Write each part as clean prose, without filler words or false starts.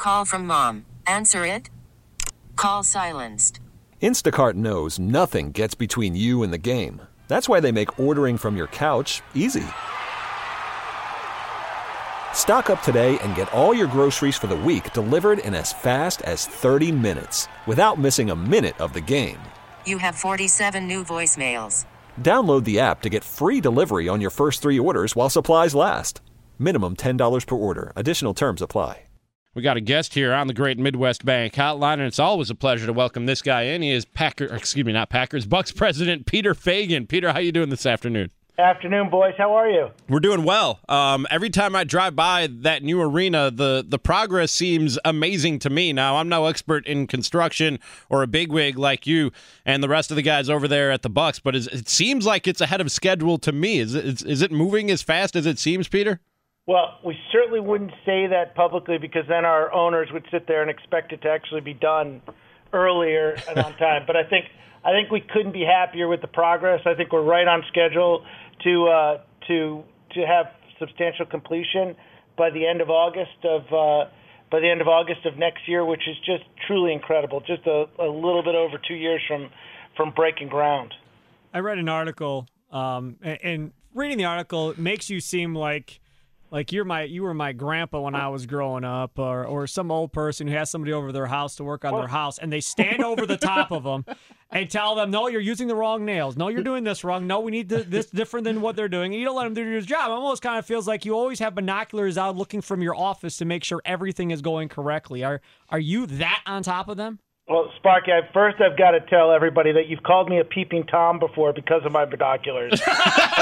Call from mom. Answer it. Call silenced. Instacart knows nothing gets between you and the game. That's why they make ordering from your couch easy. Stock up today and get all your groceries for the week delivered in as fast as 30 minutes without missing a minute of the game. You have 47 new voicemails. Download the app to get free delivery on your first 3 orders while supplies last. Minimum $10 per order. Additional terms apply. We got a guest here on the Great Midwest Bank Hotline, and it's always a pleasure to welcome this guy in. He is Bucks president Peter Feigin. Peter, how you doing this afternoon? Afternoon, boys. How are you? We're doing well. Every time I drive by that new arena, the progress seems amazing to me. Now, I'm no expert in construction or a bigwig like you and the rest of the guys over there at the Bucks, but it seems like it's ahead of schedule to me. Is it moving as fast as it seems, Peter? Well, we certainly wouldn't say that publicly because then our owners would sit there and expect it to actually be done earlier and on time. But I think we couldn't be happier with the progress. I think we're right on schedule to have substantial completion by the end of August of next year, which is just truly incredible. Just a little bit over 2 years from breaking ground. I read an article, and reading the article makes you seem like you were my grandpa when I was growing up, or some old person who has somebody over their house to work on their house, and they stand over the top of them and tell them, no, you're using the wrong nails. No, you're doing this wrong. No, we need this different than what they're doing. And you don't let them do their job. It almost kind of feels like you always have binoculars out looking from your office to make sure everything is going correctly. Are you that on top of them? Well, Sparky, I've got to tell everybody that you've called me a peeping Tom before because of my binoculars. So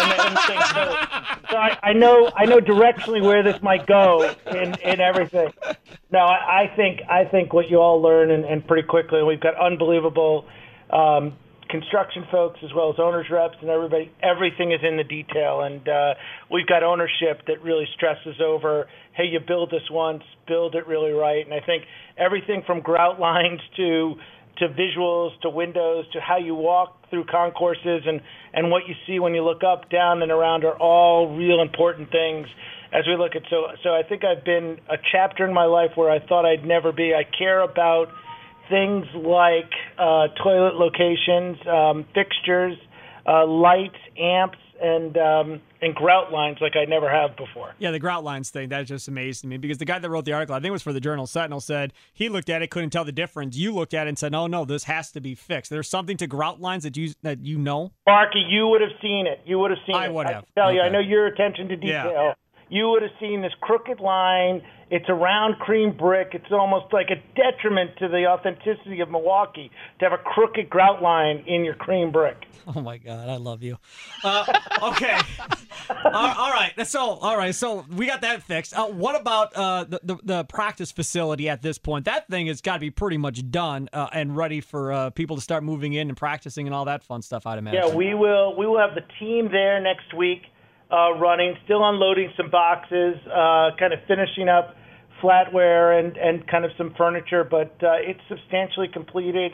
I know directionally where this might go in everything. No, I think what you all learn and pretty quickly, and we've got unbelievable construction folks as well as owners reps and everybody. Everything is in the detail, and we've got ownership that really stresses over, hey, you build this once, build it really right. And I think everything from grout lines to visuals to windows to how you walk through concourses and what you see when you look up, down, and around are all real important things as we look at. So I think I've been a chapter in my life where I thought I'd never be. I care about things like toilet locations, fixtures, lights, amps, and grout lines like I never have before. Yeah, the grout lines thing, that just amazed me because the guy that wrote the article, I think it was for the Journal Sentinel, said he looked at it, couldn't tell the difference. You looked at it and said, oh, no, this has to be fixed. There's something to grout lines that you know? Marky, you would have seen it. I would have. I tell you, I know your attention to detail. Yeah. You would have seen this crooked line. It's a round cream brick. It's almost like a detriment to the authenticity of Milwaukee to have a crooked grout line in your cream brick. Oh, my God. I love you. Okay. All right. So we got that fixed. What about the practice facility at this point? That thing has got to be pretty much done and ready for people to start moving in and practicing and all that fun stuff, I'd imagine. Yeah, we will have the team there next week running, still unloading some boxes, kind of finishing up flatware and kind of some furniture, but it's substantially completed.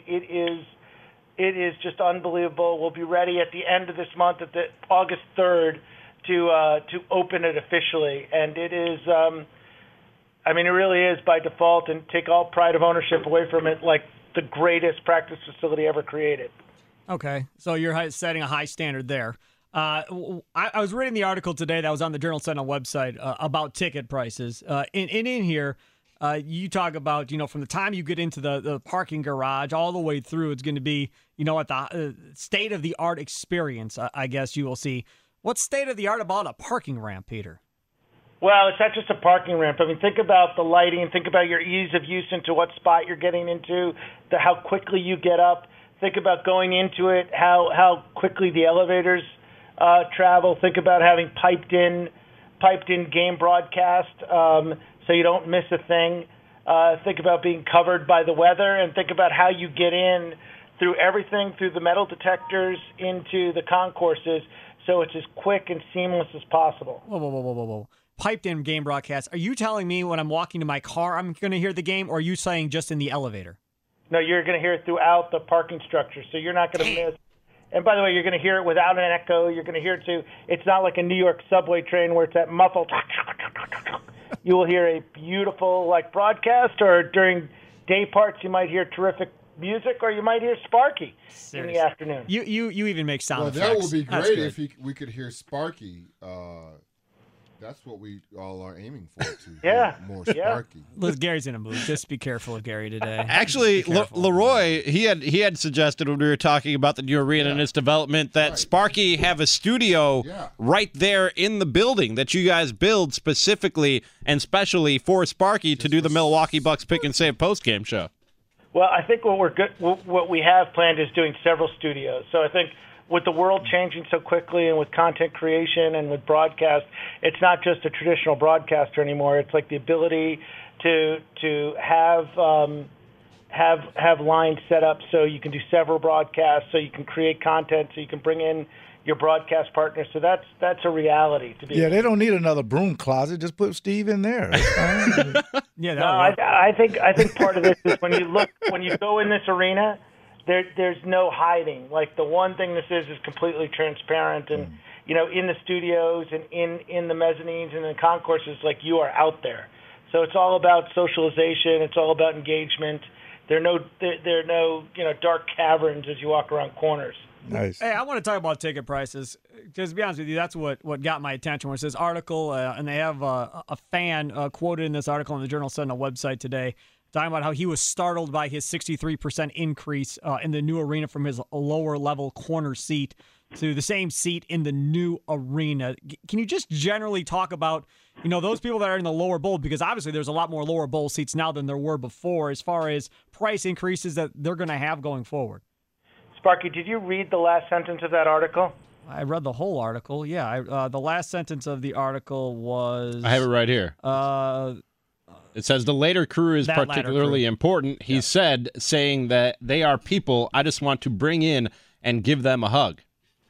It is just unbelievable. We'll be ready at the end of this month, at the August 3rd, to open it officially. And it is, it really is by default, and take all pride of ownership away from it, like the greatest practice facility ever created. Okay, so you're setting a high standard there. I was reading the article today that was on the Journal Sentinel website about ticket prices. In here, you talk about, from the time you get into the parking garage all the way through, it's going to be, at the state-of-the-art experience, I guess you will see. What's state-of-the-art about a parking ramp, Peter? Well, it's not just a parking ramp. Think about the lighting, think about your ease of use into what spot you're getting into, how quickly you get up. Think about going into it, how quickly the elevators travel. Think about having piped in game broadcast so you don't miss a thing. Think about being covered by the weather, and think about how you get in through everything, through the metal detectors into the concourses, so it's as quick and seamless as possible. Whoa. Piped in game broadcast. Are you telling me when I'm walking to my car I'm going to hear the game, or are you saying just in the elevator? No, you're going to hear it throughout the parking structure, so you're not going to miss And by the way, you're going to hear it without an echo. You're going to hear it too. It's not like a New York subway train where it's that muffled. You will hear a beautiful broadcast, or during day parts you might hear terrific music, or you might hear Sparky in the afternoon. You even make sound effects. That would be great if we could hear Sparky. That's what we all are aiming for, to hear more Sparky. Look, Gary's in a mood. Just be careful of Gary today. Actually, Leroy, he had suggested when we were talking about the new arena and its development that Sparky have a studio right there in the building that you guys build specifically and specially for Sparky to do the Milwaukee Bucks Pick and Save postgame show. Well, I think what we have planned is doing several studios. So I think with the world changing so quickly and with content creation and with broadcast, it's not just a traditional broadcaster anymore. It's like the ability to have lines set up so you can do several broadcasts, so you can create content, so you can bring in your broadcast partners. So that's a reality. They don't need another broom closet. Just put Steve in there. I think part of this is when you go in this arena, there's no hiding. Like, the one thing this is completely transparent, and in the studios and in the mezzanines and the concourses, like, you are out there. So it's all about socialization. It's all about engagement. There are no dark caverns as you walk around corners. Nice. Hey, I want to talk about ticket prices because, to be honest with you, that's what got my attention. Where it says article, and they have a fan quoted in this article on the Journal Sentinel website today, talking about how he was startled by his 63% increase in the new arena from his lower-level corner seat to the same seat in the new arena. Can you just generally talk about, those people that are in the lower bowl, because obviously there's a lot more lower bowl seats now than there were before, as far as price increases that they're going to have going forward? Sparky, did you read the last sentence of that article? I read the whole article, yeah. The last sentence of the article was... I have it right here. It says the later crew is particularly important. He said, saying that they are people I just want to bring in and give them a hug.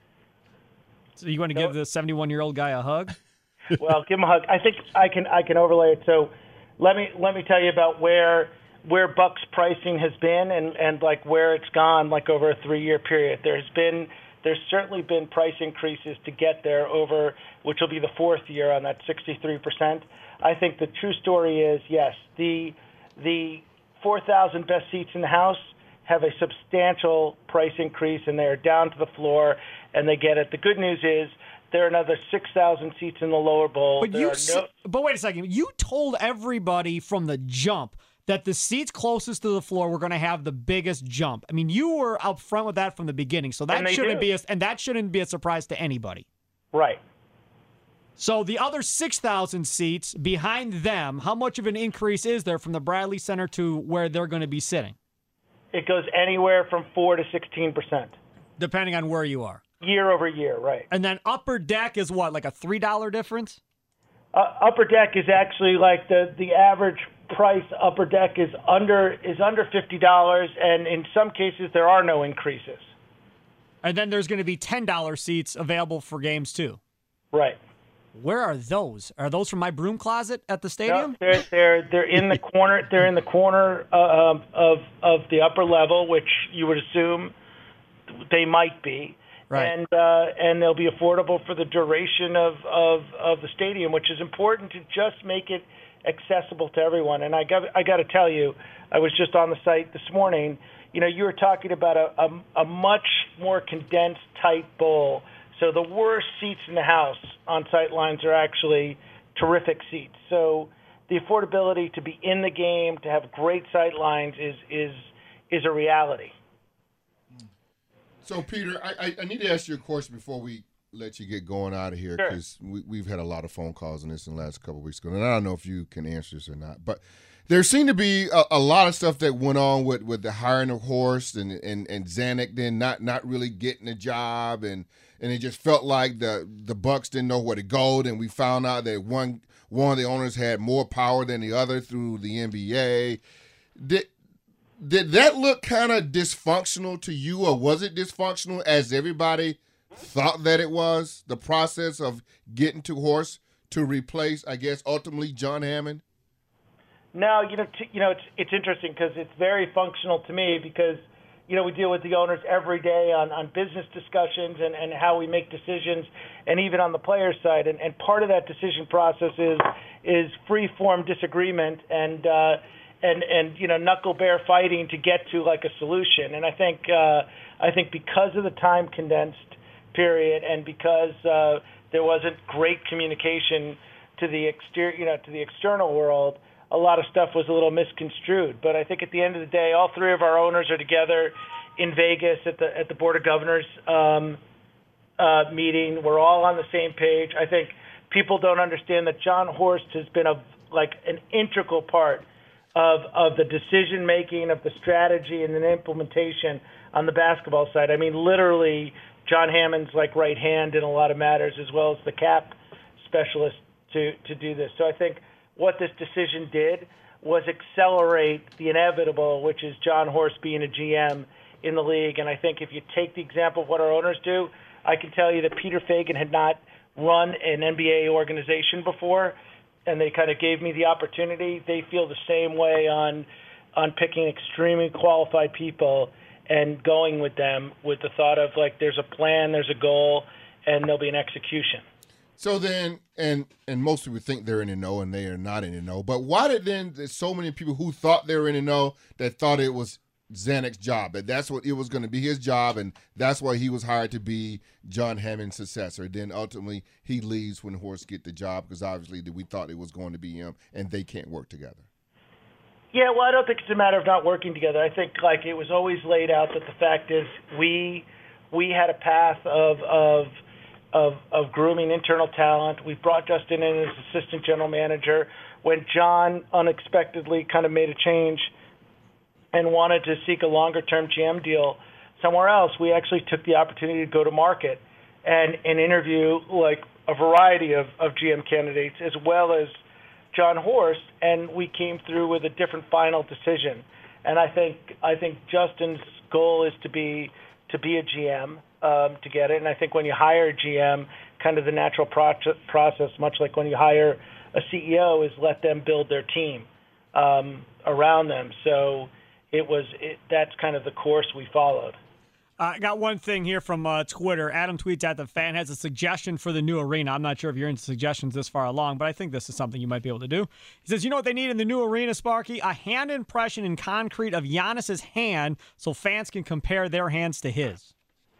So you want to give the 71-year-old guy a hug? Well, give him a hug. I think I can overlay it. So let me tell you about where Bucks pricing has been and like where it's gone like over a 3-year period. There's certainly been price increases to get there over, which will be the 4th year on that 63%. I think the true story is, yes, the 4,000 best seats in the house have a substantial price increase, and they are down to the floor, and they get it. The good news is there are another 6,000 seats in the lower bowl. But wait a second. You told everybody from the jump that the seats closest to the floor were going to have the biggest jump. I mean, you were up front with that from the beginning, so that shouldn't be a surprise to anybody. Right. So the other 6,000 seats behind them, how much of an increase is there from the Bradley Center to where they're going to be sitting? It goes anywhere from 4 to 16%. Depending on where you are. Year over year, right. And then upper deck is what, like a $3 difference? Upper deck is actually like the average price. Upper deck is under $50, and in some cases there are no increases. And then there's going to be $10 seats available for games too. Right. Where are those? Are those from my broom closet at the stadium? No, they're in the corner. They're in the corner of the upper level, which you would assume they might be. Right. And they'll be affordable for the duration of the stadium, which is important to just make it accessible to everyone. And I got to tell you, I was just on the site this morning. You were talking about a much more condensed, tight bowl. So the worst seats in the house on sight lines are actually terrific seats. So the affordability to be in the game, to have great sight lines is a reality. So, Peter, I need to ask you a question before we let you get going out of here, because we've had a lot of phone calls on this in the last couple of weeks ago, and I don't know if you can answer this or not. But there seemed to be a lot of stuff that went on with the hiring of Horst and Zanuck then not really getting a job, and it just felt like the Bucks didn't know where to go. Then we found out that one of the owners had more power than the other through the NBA. Did that look kind of dysfunctional to you, or was it dysfunctional as everybody thought that it was, the process of getting to Horst to replace, I guess, ultimately John Hammond? No, it's interesting because it's very functional to me because, we deal with the owners every day on business discussions and how we make decisions, and even on the player side. And part of that decision process is free-form disagreement and knuckle bear fighting to get to like a solution. And I think because of the time condensed period and because there wasn't great communication to the external world, a lot of stuff was a little misconstrued. But I think at the end of the day, all three of our owners are together in Vegas at the Board of Governors meeting. We're all on the same page. I think people don't understand that Jon Horst has been an integral part of the decision making, of the strategy, and the implementation on the basketball side. I mean, literally, John Hammond's like right hand in a lot of matters, as well as the cap specialist to do this. So I think what this decision did was accelerate the inevitable, which is Jon Horst being a GM in the league. And I think if you take the example of what our owners do, I can tell you that Peter Feigin had not run an NBA organization before, and they kind of gave me the opportunity. They feel the same way on picking extremely qualified people and going with them with the thought of, like, there's a plan, there's a goal, and there'll be an execution. So then, and most people think they're in the know, and they are not in the know. But why did then there's so many people who thought they were in the know that thought it was Zanek's job, that's what it was going to be, his job, and that's why he was hired to be John Hammond's successor. Then ultimately he leaves when Horst get the job because obviously we thought it was going to be him, and they can't work together. Yeah, well, I don't think it's a matter of not working together. I think it was always laid out that the fact is we had a path of grooming internal talent. We brought Justin in as assistant general manager. When John unexpectedly kind of made a change and wanted to seek a longer-term GM deal somewhere else, we actually took the opportunity to go to market and interview like a variety of GM candidates as well as Jon Horst, and we came through with a different final decision. And I think Justin's goal is to be a GM to get it. And I think when you hire a GM, kind of the natural process, much like when you hire a CEO, is let them build their team around them. So that's kind of the course we followed. I got one thing here from Twitter. Adam tweets at the fan has a suggestion for the new arena. I'm not sure if you're into suggestions this far along, but I think this is something you might be able to do. He says, you know what they need in the new arena, Sparky? A hand impression in concrete of Giannis's hand so fans can compare their hands to his.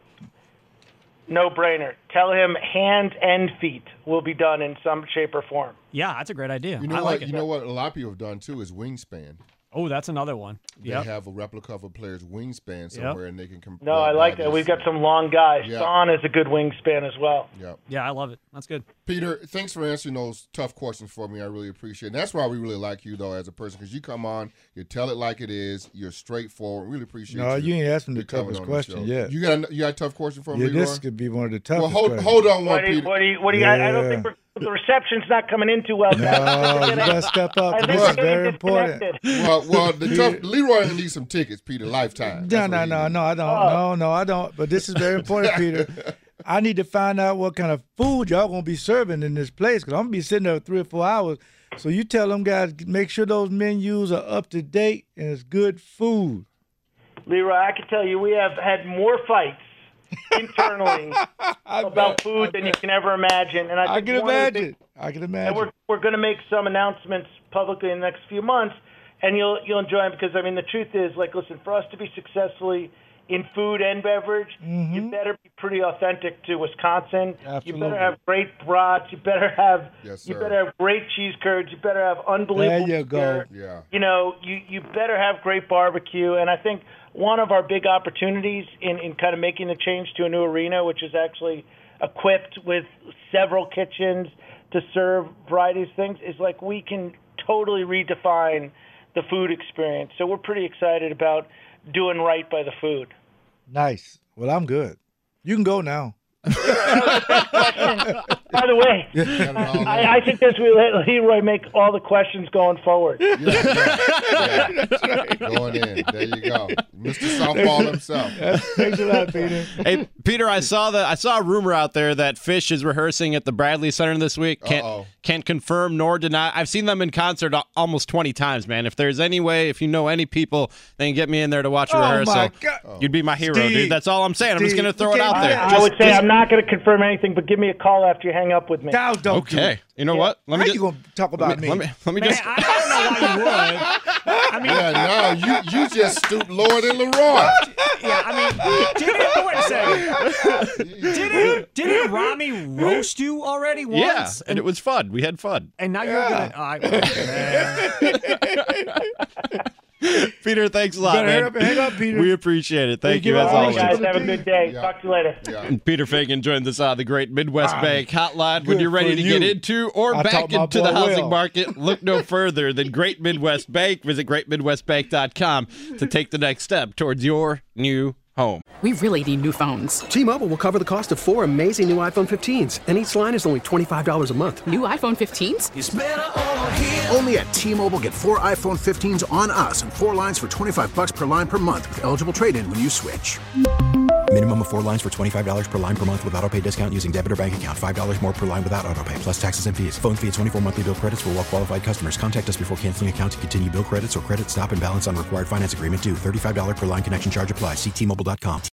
No-brainer. Tell him hands and feet will be done in some shape or form. Yeah, that's a great idea. You know I what? like it. You know what a lot of people have done, too, is wingspan. Oh, that's another one. They have a replica of a player's wingspan somewhere, and they can compare. No, I like that. We've got some long guys. Yeah. Son is a good wingspan as well. Yeah, I love it. That's good. Peter, thanks for answering those tough questions for me. I really appreciate it. And that's why we really like you, though, as a person, because you come on, you tell it like it is, you're straightforward. Really appreciate you. No, you ain't asking the toughest question yet. You got a tough question for me, Leroy? This could be one of the toughest questions. Hold on one, Peter. What do you I don't think the reception's not coming in too well. No, you got to step up. This is very important. Well, Leroy needs some tickets, Peter, lifetime. No, I don't. No, I don't. But this is very important, Peter. I need to find out what kind of food y'all going to be serving in this place because I'm going to be sitting there 3 or 4 hours. So you tell them guys, make sure those menus are up to date and it's good food. Leroy, I can tell you we have had more fights internally about food than you can ever imagine. And I can imagine. And we're going to make some announcements publicly in the next few months, and you'll enjoy them because, I mean, the truth is, like, listen, for us to be successfully in food and beverage, you better be pretty authentic to Wisconsin. Absolutely. You better have great brats. You better have great cheese curds. You better have unbelievable There you go. Yeah. You know, you better have great barbecue. And I think one of our big opportunities in kind of making the change to a new arena, which is actually equipped with several kitchens to serve varieties of things, is like we can totally redefine the food experience. So we're pretty excited about doing right by the food. Nice. Well, I'm good. You can go now. By the way, I suggest we let Leroy make all the questions going forward. Yeah. Going in. There you go. Mr. Softball himself. Thanks a lot, Peter. Hey, Peter, I saw a rumor out there that Fish is rehearsing at the Bradley Center this week. Can't confirm nor deny. I've seen them in concert almost 20 times, man. If there's any way, if you know any people, then get me in there to watch a rehearsal. My God. You'd be my hero, Steve, dude. That's all I'm saying. I'm just going to throw it out there. I would say I'm not going to confirm anything, but give me a call after you hang up with me. Don't Okay. You know what? How you going to talk about me? Let me Man, just. I don't know why you would. I mean, Yeah, no, you just stooped lower than Leroy. yeah, I mean, wait a second. Didn't Rami roast you already once? Yeah, and it was fun. We had fun. And now you're going to. Peter, thanks a lot, man. Hang up, Peter. We appreciate it. Thank you, as All always. right, guys, have a good day. Talk to you later. And Peter Fagan joined us on the Great Midwest Bank Hotline. When you're ready to get into or back into the housing market, look no further than Great Midwest Bank. Visit greatmidwestbank.com to take the next step towards your new home. We really need new phones. T-Mobile will cover the cost of 4 amazing new iPhone 15s, and each line is only $25 a month. New iPhone 15s? It's better over here. Only at T-Mobile, get 4 iPhone 15s on us and 4 lines for $25 per line per month with eligible trade-in when you switch. Minimum of 4 lines for $25 per line per month with autopay discount using debit or bank account. $5 more per line without autopay, plus taxes and fees. Phone fee at 24 monthly bill credits for well-qualified customers. Contact us before canceling account to continue bill credits or credit stop and balance on required finance agreement due. $35 per line connection charge applies. See T-Mobile.com.